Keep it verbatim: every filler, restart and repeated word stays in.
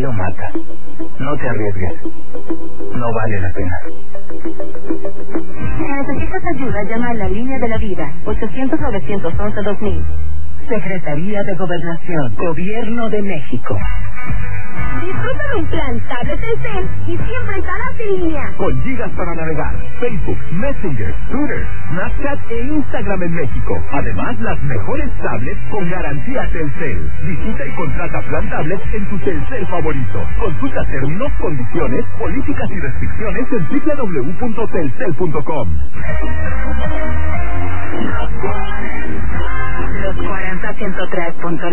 frío mata. No te arriesgues. No vale la pena. Si necesitas ayuda, llama a la línea de la vida, ochocientos, novecientos once, dos mil. Secretaría de Gobernación, Gobierno de México. Disfruta de un plan tablet Telcel y siempre estarás en línea. Con gigas para navegar, Facebook, Messenger, Twitter, Snapchat e Instagram en México. Además, las mejores tablets con garantía Telcel. Visita y contrata plan tablet en tu Telcel favorito. Consulta términos, condiciones, políticas y restricciones en doble u doble u doble u punto telcel punto com. Los cuarenta, ciento tres punto